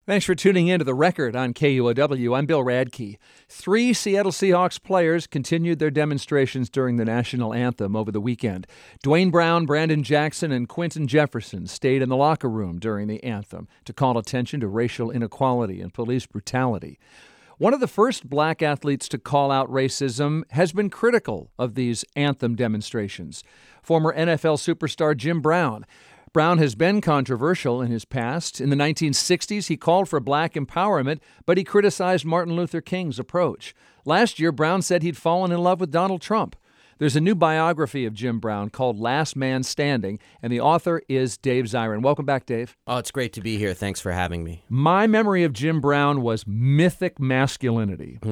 Thanks for tuning in to The Record on KUOW. I'm Bill Radke. 3 Seattle Seahawks players continued their demonstrations during the national anthem over the weekend. Dwayne Brown, Brandon Jackson, and Quentin Jefferson stayed in the locker room during the anthem to call attention to racial inequality and police brutality. One of the first black athletes to call out racism has been critical of these anthem demonstrations. Former NFL superstar Jim Brown. Brown has been controversial in his past. In the 1960s, he called for black empowerment, but he criticized Martin Luther King's approach. Last year, Brown said he'd fallen in love with Donald Trump. There's a new biography of Jim Brown called Last Man Standing, and the author is Dave Zirin. Welcome back, Dave. Oh, it's great to be here. Thanks for having me. My memory of Jim Brown was mythic masculinity.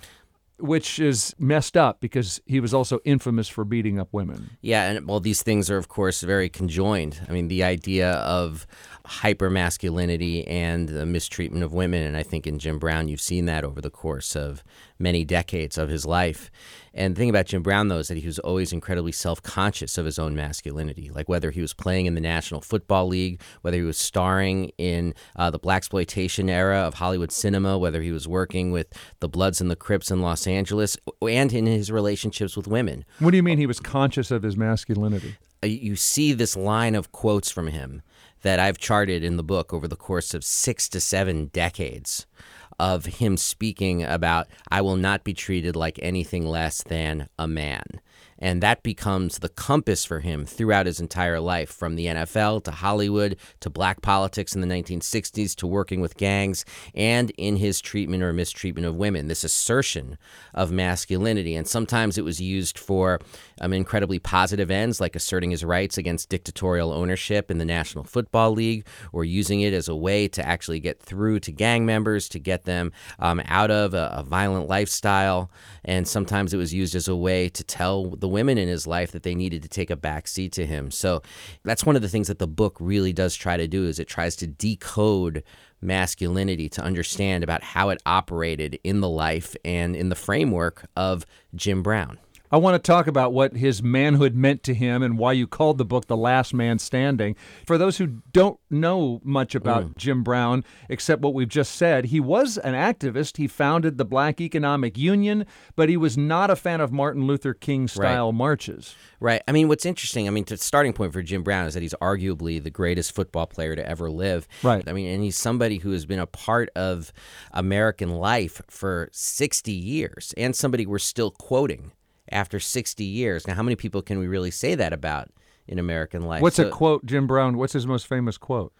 Which is messed up because he was also infamous for beating up women. Yeah, and well, these things are, of course, very conjoined. I mean, the idea of hypermasculinity and the mistreatment of women, and I think in Jim Brown, you've seen that over the course of many decades of his life. And the thing about Jim Brown, though, is that he was always incredibly self-conscious of his own masculinity, like whether he was playing in the National Football League, whether he was starring in the blaxploitation era of Hollywood cinema, whether he was working with the Bloods and the Crips in Los Angeles, and in his relationships with women. What do you mean he was conscious of his masculinity? You see this line of quotes from him that I've charted in the book over the course of 6 to 7 decades of him speaking about, I will not be treated like anything less than a man. And that becomes the compass for him throughout his entire life, from the NFL to Hollywood to black politics in the 1960s to working with gangs, and in his treatment or mistreatment of women, this assertion of masculinity. And sometimes it was used for incredibly positive ends, like asserting his rights against dictatorial ownership in the National Football League, or using it as a way to actually get through to gang members, to get them out of a violent lifestyle. And sometimes it was used as a way to tell the women in his life that they needed to take a back seat to him. So that's one of the things that the book really does try to do, is it tries to decode masculinity to understand about how it operated in the life and in the framework of Jim Brown. I want to talk about what his manhood meant to him and why you called the book The Last Man Standing. For those who don't know much about Jim Brown, except what we've just said, he was an activist. He founded the Black Economic Union, but he was not a fan of Martin Luther King-style marches. Right. I mean, what's interesting, the starting point for Jim Brown is that he's arguably the greatest football player to ever live. Right. And he's somebody who has been a part of American life for 60 years, and somebody we're still quoting after 60 years. Now, how many people can we really say that about in American life? What's a quote, Jim Brown? What's his most famous quote?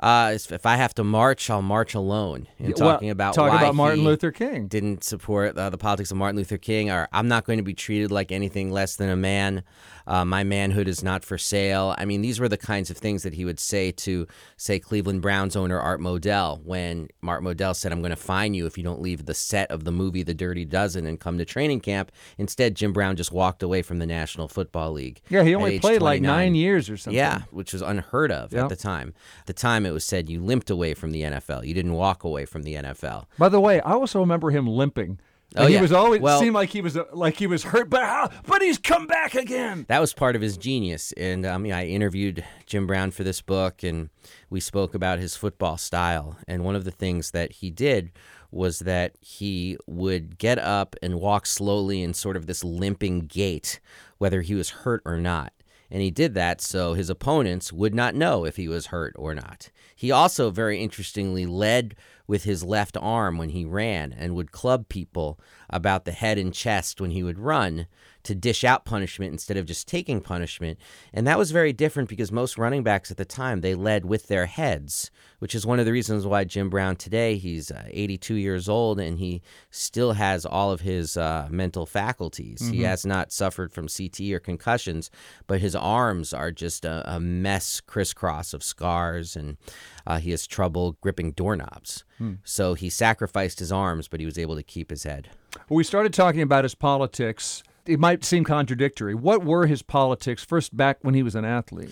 If I have to march, I'll march alone. And talking about Martin Luther King. Didn't support the politics of Martin Luther King, or I'm not going to be treated like anything less than a man. My manhood is not for sale. I mean, these were the kinds of things that he would say to, say, Cleveland Browns owner Art Modell, when Art Modell said, I'm going to fine you if you don't leave the set of the movie The Dirty Dozen and come to training camp. Instead, Jim Brown just walked away from the National Football League. Yeah, he only played 29. Like 9 years or something. Yeah, which was unheard of at the time. At the time, it was said you limped away from the NFL. You didn't walk away from the NFL. By the way, I also remember him limping. He was always seemed like he was hurt, but he's come back again. That was part of his genius. And I interviewed Jim Brown for this book, and we spoke about his football style. And one of the things that he did was that he would get up and walk slowly in sort of this limping gait, whether he was hurt or not. And he did that so his opponents would not know if he was hurt or not. He also, very interestingly, led with his left arm when he ran and would club people about the head and chest when he would run to dish out punishment instead of just taking punishment. And that was very different because most running backs at the time, they led with their heads, which is one of the reasons why Jim Brown today, he's 82 years old and he still has all of his mental faculties. Mm-hmm. He has not suffered from CTE or concussions, but his arms are just a mess crisscross of scars, and he has trouble gripping doorknobs. So he sacrificed his arms, but he was able to keep his head. Well, we started talking about his politics. It might seem contradictory. What were his politics first back when he was an athlete?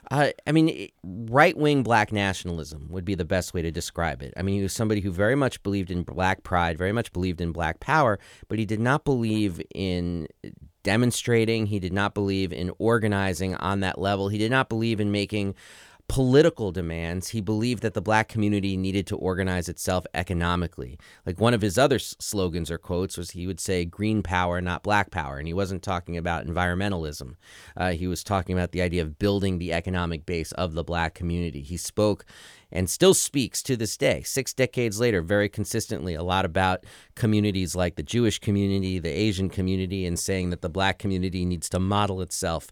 Right-wing black nationalism would be the best way to describe it. He was somebody who very much believed in black pride, very much believed in black power, but he did not believe in demonstrating. He did not believe in organizing on that level. He did not believe in making political demands, he believed that the black community needed to organize itself economically. Like one of his other slogans or quotes was he would say, "Green power, not black power." And he wasn't talking about environmentalism. He was talking about the idea of building the economic base of the black community. He spoke and still speaks to this day, 6 decades later, very consistently a lot about communities like the Jewish community, the Asian community, and saying that the black community needs to model itself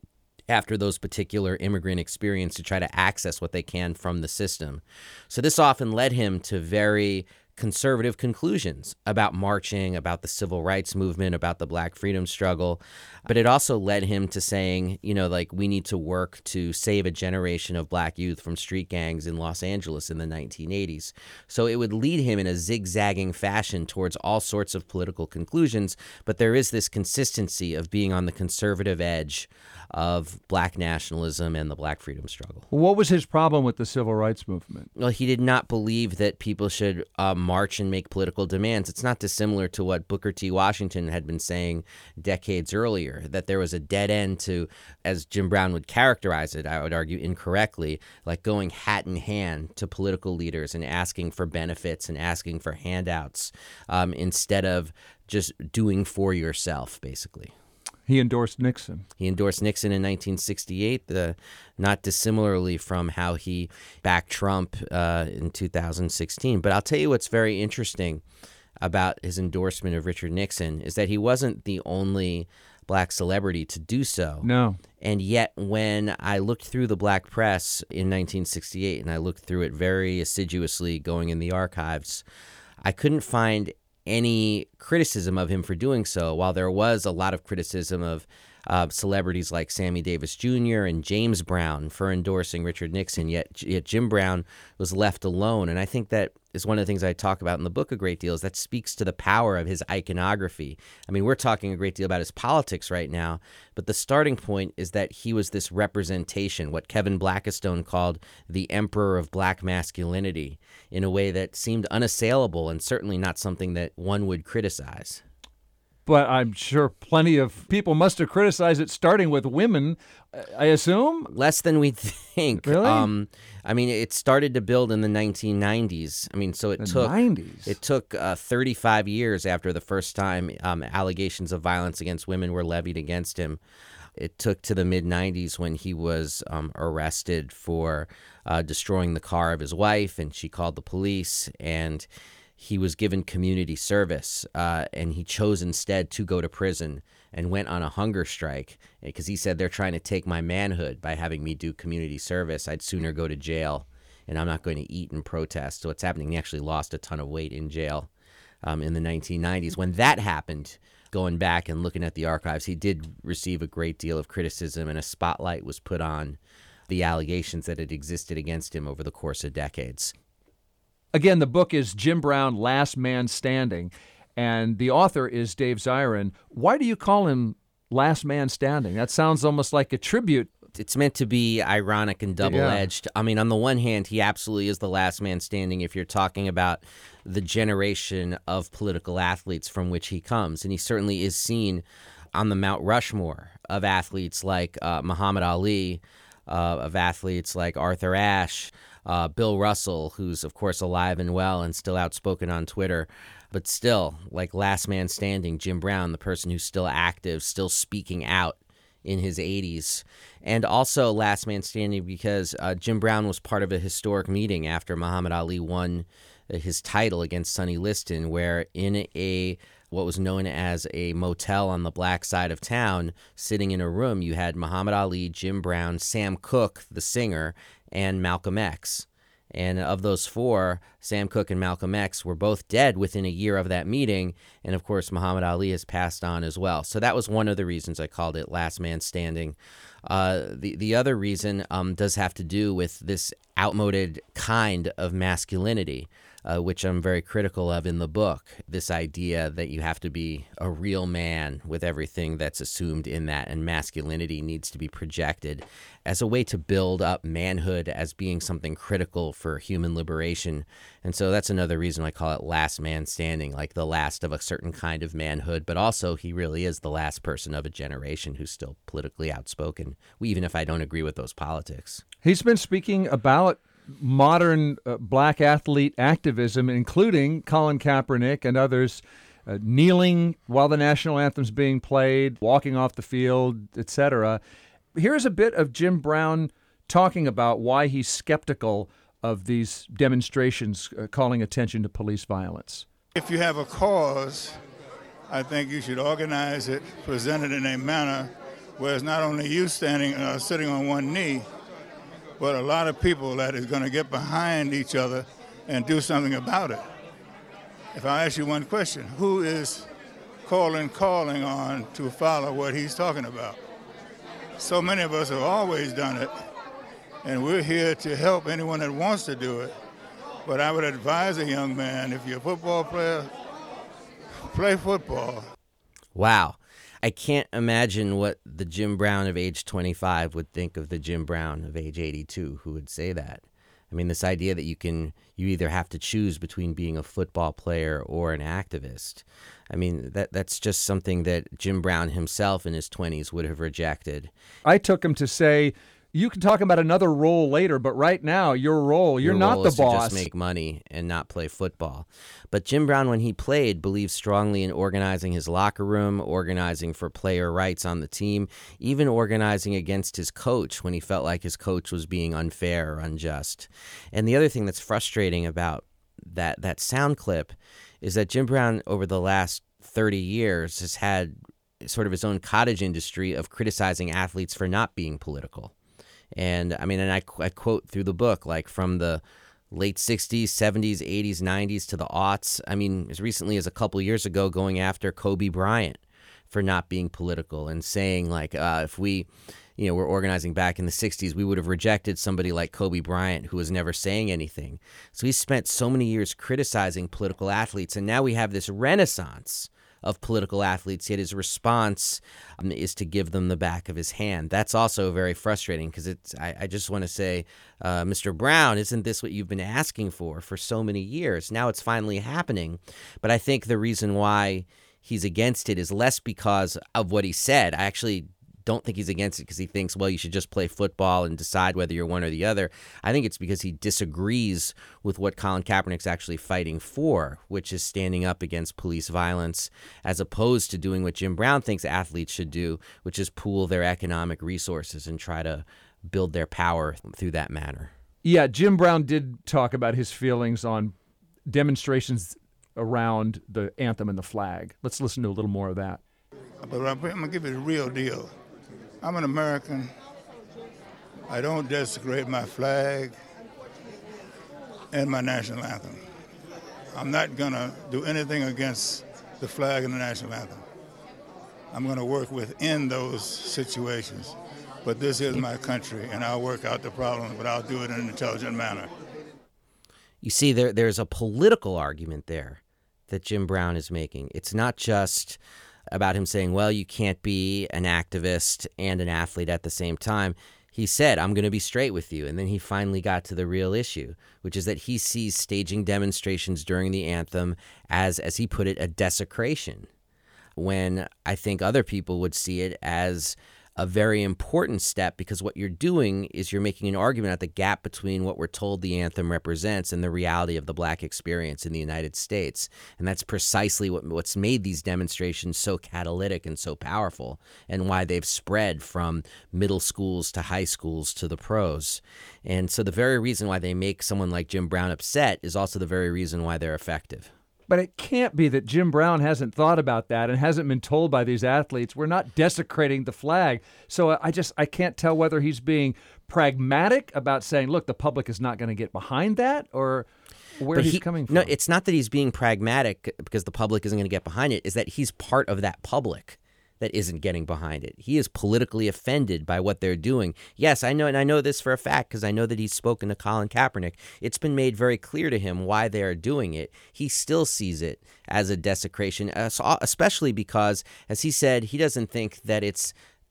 after those particular immigrant experience to try to access what they can from the system. So this often led him to very conservative conclusions about marching, about the civil rights movement, about the black freedom struggle. But it also led him to saying, we need to work to save a generation of black youth from street gangs in Los Angeles in the 1980s. So it would lead him in a zigzagging fashion towards all sorts of political conclusions. But there is this consistency of being on the conservative edge of black nationalism and the black freedom struggle. What was his problem with the civil rights movement? Well, he did not believe that people should march and make political demands. It's not dissimilar to what Booker T. Washington had been saying decades earlier, that there was a dead end to, as Jim Brown would characterize it, I would argue incorrectly, like going hat in hand to political leaders and asking for benefits and asking for handouts instead of just doing for yourself, basically. He endorsed Nixon. He endorsed Nixon in 1968, not dissimilarly from how he backed Trump in 2016. But I'll tell you what's very interesting about his endorsement of Richard Nixon is that he wasn't the only black celebrity to do so. No. And yet when I looked through the black press in 1968, and I looked through it very assiduously going in the archives, I couldn't find any criticism of him for doing so, while there was a lot of criticism of celebrities like Sammy Davis Jr. and James Brown for endorsing Richard Nixon, yet Jim Brown was left alone. And I think that is one of the things I talk about in the book a great deal, is that speaks to the power of his iconography. I mean, we're talking a great deal about his politics right now, but the starting point is that he was this representation, what Kevin Blackistone called the emperor of black masculinity, in a way that seemed unassailable and certainly not something that one would criticize. But I'm sure plenty of people must have criticized it, starting with women, I assume? Less than we think. Really? It started to build in the 1990s. So it took 35 years after the first time allegations of violence against women were levied against him. It took to the mid-90s when he was arrested for destroying the car of his wife, and she called the police, and he was given community service, and he chose instead to go to prison and went on a hunger strike because he said, they're trying to take my manhood by having me do community service. I'd sooner go to jail, and I'm not going to eat and protest. So what's happening, he actually lost a ton of weight in jail in the 1990s. When that happened, going back and looking at the archives, he did receive a great deal of criticism, and a spotlight was put on the allegations that had existed against him over the course of decades. Again, the book is Jim Brown, Last Man Standing, and the author is Dave Zirin. Why do you call him Last Man Standing? That sounds almost like a tribute. It's meant to be ironic and double-edged. Yeah. On the one hand, he absolutely is the last man standing if you're talking about the generation of political athletes from which he comes, and he certainly is seen on the Mount Rushmore of athletes like Muhammad Ali, of athletes like Arthur Ashe, Bill Russell, who's, of course, alive and well and still outspoken on Twitter, but still, like last man standing, Jim Brown, the person who's still active, still speaking out in his 80s. And also last man standing because Jim Brown was part of a historic meeting after Muhammad Ali won his title against Sonny Liston, where in what was known as a motel on the black side of town, sitting in a room, you had Muhammad Ali, Jim Brown, Sam Cooke, the singer, and Malcolm X. And of those four, Sam Cooke and Malcolm X were both dead within a year of that meeting. And of course, Muhammad Ali has passed on as well. So that was one of the reasons I called it Last Man Standing. The other reason does have to do with this outmoded kind of masculinity, which I'm very critical of in the book. This idea that you have to be a real man with everything that's assumed in that, and masculinity needs to be projected as a way to build up manhood as being something critical for human liberation. And so that's another reason I call it last man standing, like the last of a certain kind of manhood. But also he really is the last person of a generation who's still politically outspoken, even if I don't agree with those politics. He's been speaking about modern black athlete activism, including Colin Kaepernick and others kneeling while the national anthem's being played, walking off the field, etc. Here's a bit of Jim Brown talking about why he's skeptical of these demonstrations calling attention to police violence. If you have a cause, I think you should organize it, present it in a manner where it's not only you sitting on one knee, but a lot of people that is going to get behind each other and do something about it. If I ask you one question, who is calling on to follow what he's talking about? So many of us have always done it, and we're here to help anyone that wants to do it. But I would advise a young man, if you're a football player, play football. Wow. I can't imagine what the Jim Brown of age 25 would think of the Jim Brown of age 82 who would say that. I mean, this idea that you either have to choose between being a football player or an activist. I mean, that's just something that Jim Brown himself in his 20s would have rejected. I took him to say, you can talk about another role later, but right now, you're not the boss. To just make money and not play football. But Jim Brown, when he played, believed strongly in organizing his locker room, organizing for player rights on the team, even organizing against his coach when he felt like his coach was being unfair or unjust. And the other thing that's frustrating about that sound clip is that Jim Brown, over the last 30 years, has had sort of his own cottage industry of criticizing athletes for not being political. And I mean, and I quote through the book, like from the late 60s, 70s, 80s, 90s to the aughts. I mean, as recently as a couple years ago, going after Kobe Bryant for not being political and saying, like, if we, were organizing back in the 60s, we would have rejected somebody like Kobe Bryant who was never saying anything. So he spent so many years criticizing political athletes, and now we have this renaissance of political athletes, yet his response is to give them the back of his hand. That's also very frustrating because I just want to say, Mr. Brown, isn't this what you've been asking for so many years? Now it's finally happening. But I think the reason why he's against it is less because of what he said. I actually don't think he's against it because he thinks, well, you should just play football and decide whether you're one or the other. I think it's because he disagrees with what Colin Kaepernick's actually fighting for, which is standing up against police violence, as opposed to doing what Jim Brown thinks athletes should do, which is pool their economic resources and try to build their power through that manner. Yeah, Jim Brown did talk about his feelings on demonstrations around the anthem and the flag. Let's listen to a little more of that. But I'm going to give you the real deal. I'm an American. I don't desecrate my flag and my national anthem. I'm not going to do anything against the flag and the national anthem. I'm going to work within those situations. But this is my country, and I'll work out the problem, but I'll do it in an intelligent manner. You see, there's a political argument there that Jim Brown is making. It's not just about him saying, well, you can't be an activist and an athlete at the same time. He said, I'm going to be straight with you. And then he finally got to the real issue, which is that he sees staging demonstrations during the anthem as he put it, a desecration, when I think other people would see it as a very important step, because what you're doing is you're making an argument at the gap between what we're told the anthem represents and the reality of the black experience in the United States. And that's precisely what's made these demonstrations so catalytic and so powerful, and why they've spread from middle schools to high schools to the pros. And so the very reason why they make someone like Jim Brown upset is also the very reason why they're effective. But it can't be that Jim Brown hasn't thought about that and hasn't been told by these athletes, we're not desecrating the flag. So I can't tell whether he's being pragmatic about saying, look, the public is not going to get behind that, or where he's coming from. No, it's not that he's being pragmatic because the public isn't going to get behind it. It's that he's part of that public that isn't getting behind it. He is politically offended by what they're doing. Yes, I know, and I know this for a fact because I know that he's spoken to Colin Kaepernick. It's been made very clear to him why they are doing it. He still sees it as a desecration, especially because, as he said, he doesn't think that it's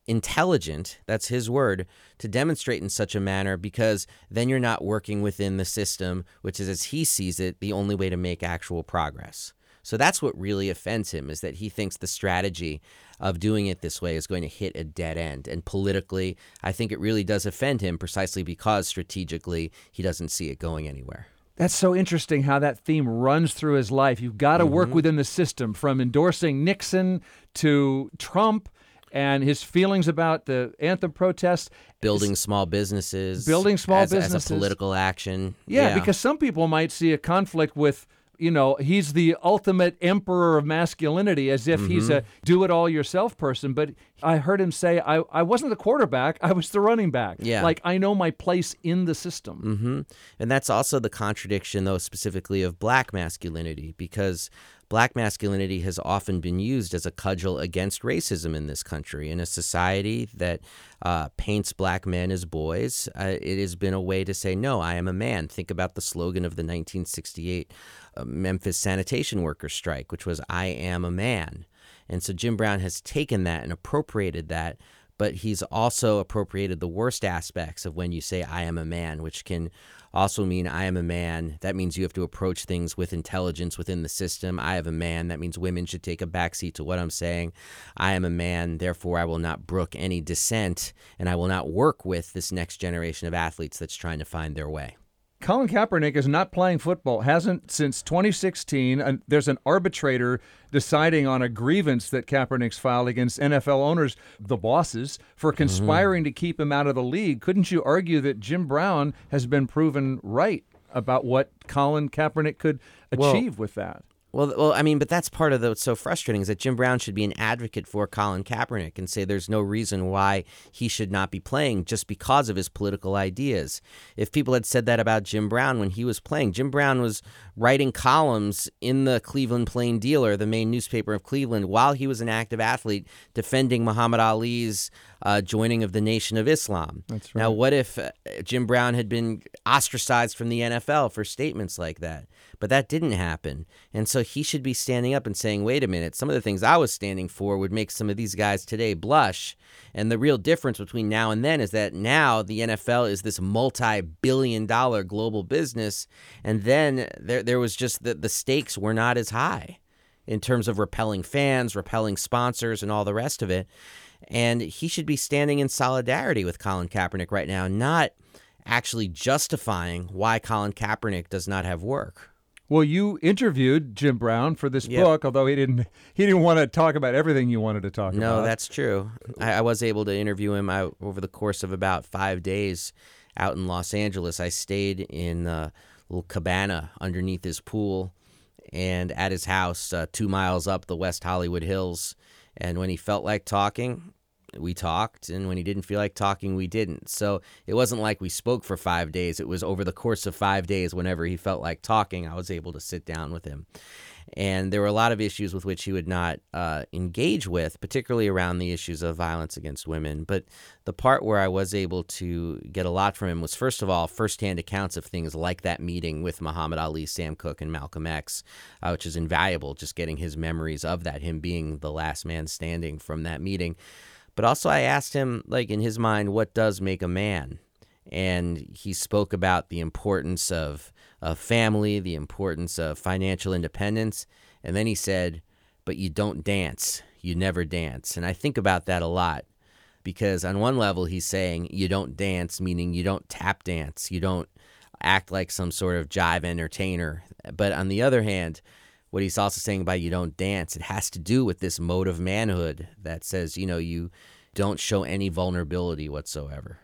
intelligent, that's his word, to demonstrate in such a manner, because then you're not working within the system, which is, as he sees it, the only way to make actual progress. So that's what really offends him, is that he thinks the strategy of doing it this way is going to hit a dead end. And politically, I think it really does offend him precisely because strategically he doesn't see it going anywhere. That's so interesting how that theme runs through his life. You've got to work within the system, from endorsing Nixon to Trump and his feelings about the anthem protests. Building small businesses. As a political action. Yeah, because some people might see a conflict with, he's the ultimate emperor of masculinity, as if he's a do-it-all-yourself person. But I heard him say, I wasn't the quarterback, I was the running back. Yeah. Like, I know my place in the system. And that's also the contradiction, though, specifically of black masculinity, because black masculinity has often been used as a cudgel against racism in this country. In a society that paints black men as boys, it has been a way to say, no, I am a man. Think about the slogan of the 1968 Memphis sanitation workers strike, which was, I am a man. And so Jim Brown has taken that and appropriated that, but he's also appropriated the worst aspects of when you say, I am a man, which can also mean I am a man. That means you have to approach things with intelligence within the system. I am a man. That means women should take a backseat to what I'm saying. I am a man. Therefore, I will not brook any dissent, and I will not work with this next generation of athletes that's trying to find their way. Colin Kaepernick is not playing football, hasn't since 2016. There's an arbitrator deciding on a grievance that Kaepernick's filed against NFL owners, the bosses, for conspiring to keep him out of the league. Couldn't you argue that Jim Brown has been proven right about what Colin Kaepernick could achieve with that? Well, I mean, but that's part of what's so frustrating, is that Jim Brown should be an advocate for Colin Kaepernick and say there's no reason why he should not be playing just because of his political ideas. If people had said that about Jim Brown when he was playing, Jim Brown was writing columns in the Cleveland Plain Dealer, the main newspaper of Cleveland, while he was an active athlete defending Muhammad Ali's joining of the Nation of Islam. That's right. Now, what if Jim Brown had been ostracized from the NFL for statements like that? But that didn't happen. And so he should be standing up and saying, wait a minute, some of the things I was standing for would make some of these guys today blush. And the real difference between now and then is that now the NFL is this multi-billion-dollar global business. And then there was just the stakes were not as high in terms of repelling fans, repelling sponsors, and all the rest of it. And he should be standing in solidarity with Colin Kaepernick right now, not actually justifying why Colin Kaepernick does not have work. Well, you interviewed Jim Brown for this book, although he didn't want to talk about everything you wanted to talk about. No, that's true. I was able to interview him over the course of about 5 days out in Los Angeles. I stayed in a little cabana underneath his pool and at his house 2 miles up the West Hollywood Hills. And when he felt like talking, we talked, and when he didn't feel like talking, we didn't. So it wasn't like we spoke for 5 days. It was over the course of 5 days, whenever he felt like talking, I was able to sit down with him. And there were a lot of issues with which he would not engage with, particularly around the issues of violence against women. But the part where I was able to get a lot from him was, first of all, firsthand accounts of things like that meeting with Muhammad Ali, Sam Cooke, and Malcolm X, which is invaluable, just getting his memories of that, him being the last man standing from that meeting. But also I asked him, like, in his mind, what does make a man? And he spoke about the importance of family, the importance of financial independence. And then he said, but you don't dance. You never dance. And I think about that a lot, because on one level he's saying you don't dance, meaning you don't tap dance. You don't act like some sort of jive entertainer. But on the other hand, what he's also saying about you don't dance, it has to do with this mode of manhood that says, you don't show any vulnerability whatsoever.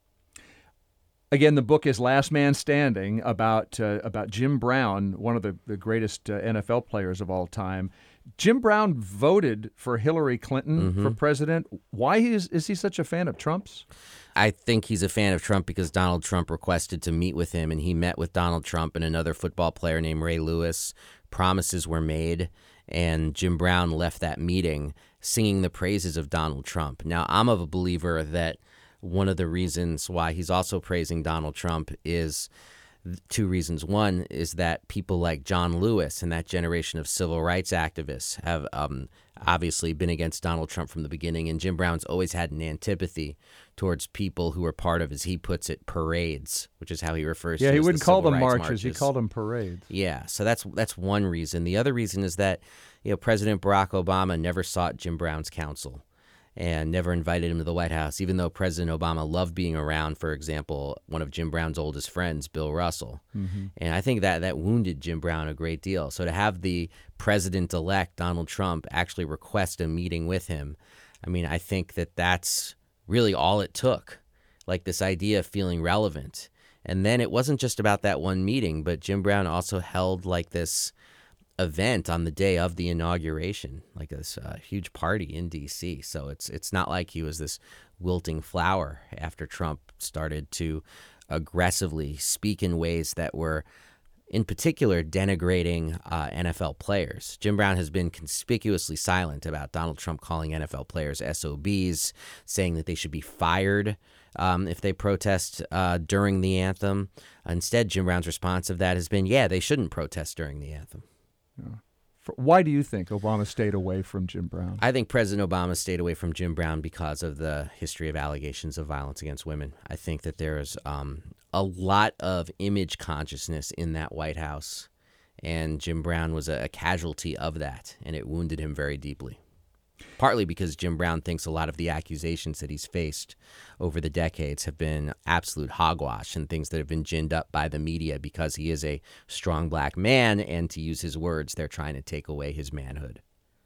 Again, the book is Last Man Standing, about Jim Brown, one of the greatest NFL players of all time. Jim Brown voted for Hillary Clinton for president. Why is he such a fan of Trump's? I think he's a fan of Trump because Donald Trump requested to meet with him, and he met with Donald Trump and another football player named Ray Lewis. Promises were made, and Jim Brown left that meeting singing the praises of Donald Trump. Now, I'm of a believer that one of the reasons why he's also praising Donald Trump is Two reasons. One is that people like John Lewis and that generation of civil rights activists have obviously been against Donald Trump from the beginning, and Jim Brown's always had an antipathy towards people who are part of, as he puts it, parades, which is how he refers to. Yeah, he as wouldn't the call civil them rights marches. He called them parades. Yeah, so that's one reason. The other reason is that President Barack Obama never sought Jim Brown's counsel and never invited him to the White House, even though President Obama loved being around, for example, one of Jim Brown's oldest friends, Bill Russell. Mm-hmm. And I think that wounded Jim Brown a great deal. So to have the president-elect, Donald Trump, actually request a meeting with him, I mean, I think that's really all it took, like this idea of feeling relevant. And then it wasn't just about that one meeting, but Jim Brown also held like this event on the day of the inauguration, like this huge party in D.C. So it's not like he was this wilting flower after Trump started to aggressively speak in ways that were, in particular, denigrating NFL players. Jim Brown has been conspicuously silent about Donald Trump calling NFL players SOBs, saying that they should be fired if they protest during the anthem. Instead, Jim Brown's response of that has been, yeah, they shouldn't protest during the anthem. Why do you think Obama stayed away from Jim Brown? I think President Obama stayed away from Jim Brown because of the history of allegations of violence against women. I think that there is a lot of image consciousness in that White House, and Jim Brown was a casualty of that, and it wounded him very deeply. Partly because Jim Brown thinks a lot of the accusations that he's faced over the decades have been absolute hogwash and things that have been ginned up by the media because he is a strong black man, and to use his words, they're trying to take away his manhood.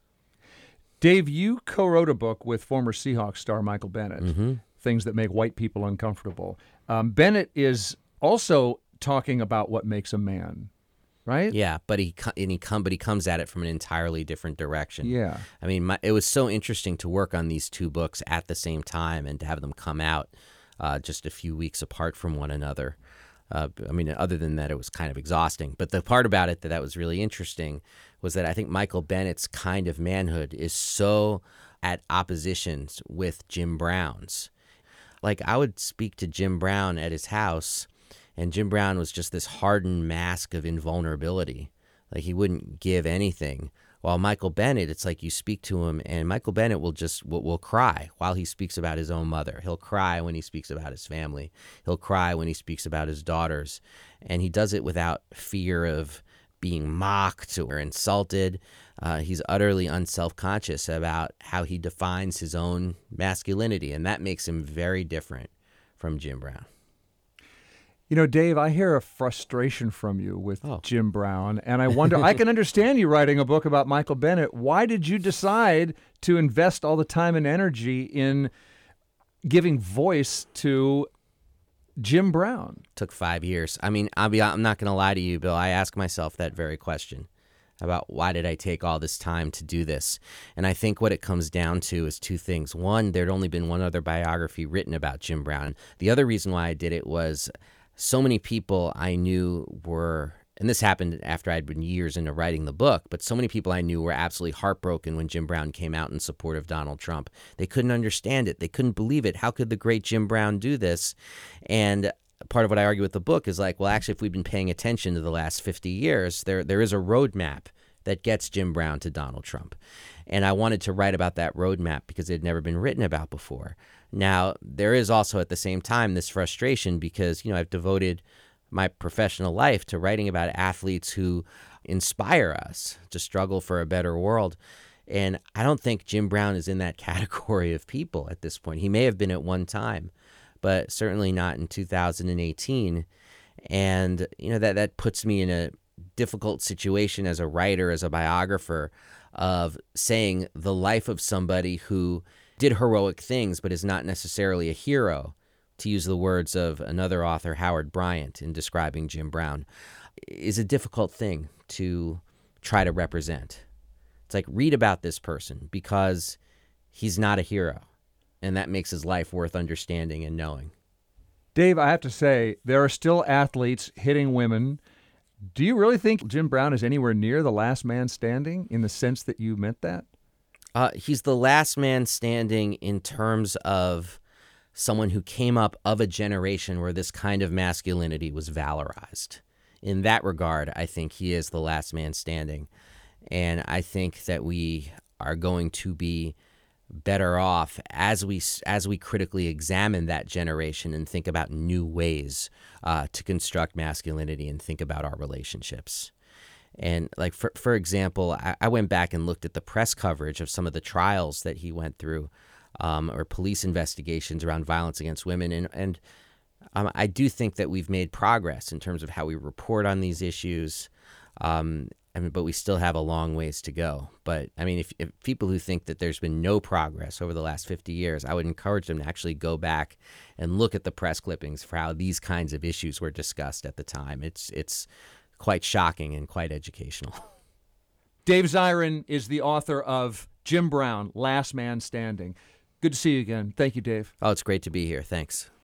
Dave, you co-wrote a book with former Seahawks star Michael Bennett, Mm-hmm. Things That Make White People Uncomfortable. Bennett is also talking about what makes a man, right? Yeah, but he comes at it from an entirely different direction. Yeah. I mean, it was so interesting to work on these two books at the same time and to have them come out just a few weeks apart from one another. I mean, other than that, it was kind of exhausting. But the part about it that was really interesting was that I think Michael Bennett's kind of manhood is so at opposition with Jim Brown's. Like, I would speak to Jim Brown at his house, and Jim Brown was just this hardened mask of invulnerability. Like, he wouldn't give anything. While Michael Bennett, it's like you speak to him, and Michael Bennett will cry while he speaks about his own mother. He'll cry when he speaks about his family. He'll cry when he speaks about his daughters. And he does it without fear of being mocked or insulted. He's utterly unselfconscious about how he defines his own masculinity, and that makes him very different from Jim Brown. You know, Dave, I hear a frustration from you with Jim Brown, and I wonder, I can understand you writing a book about Michael Bennett. Why did you decide to invest all the time and energy in giving voice to Jim Brown? Took 5 years. I mean, I'm not going to lie to you, Bill. I ask myself that very question about why did I take all this time to do this? And I think what it comes down to is two things. One, there'd only been one other biography written about Jim Brown. The other reason why I did it was so many people I knew were, and this happened after I'd been years into writing the book, but so many people I knew were absolutely heartbroken when Jim Brown came out in support of Donald Trump. They couldn't understand it. They couldn't believe it. How could the great Jim Brown do this? And part of what I argue with the book is like, well, actually, if we've been paying attention to the last 50 years, there is a roadmap that gets Jim Brown to Donald Trump. And I wanted to write about that roadmap because it had never been written about before. Now, there is also at the same time this frustration because, I've devoted my professional life to writing about athletes who inspire us to struggle for a better world. And I don't think Jim Brown is in that category of people at this point. He may have been at one time, but certainly not in 2018. And, that puts me in a difficult situation as a writer, as a biographer, of saying the life of somebody who did heroic things but is not necessarily a hero, to use the words of another author, Howard Bryant, in describing Jim Brown, is a difficult thing to try to represent. It's like, read about this person because he's not a hero, and that makes his life worth understanding and knowing. Dave, I have to say, there are still athletes hitting women. Do you really think Jim Brown is anywhere near the last man standing in the sense that you meant that? He's the last man standing in terms of someone who came up of a generation where this kind of masculinity was valorized. In that regard, I think he is the last man standing. And I think that we are going to be better off as we critically examine that generation and think about new ways to construct masculinity and think about our relationships. And like for example, I went back and looked at the press coverage of some of the trials that he went through, or police investigations around violence against women, and I do think that we've made progress in terms of how we report on these issues. But we still have a long ways to go. But I mean, if people who think that there's been no progress over the last 50 years, I would encourage them to actually go back and look at the press clippings for how these kinds of issues were discussed at the time. It's quite shocking and quite educational. Dave Zirin is the author of Jim Brown, Last Man Standing. Good to see you again. Thank you, Dave. Oh, it's great to be here. Thanks.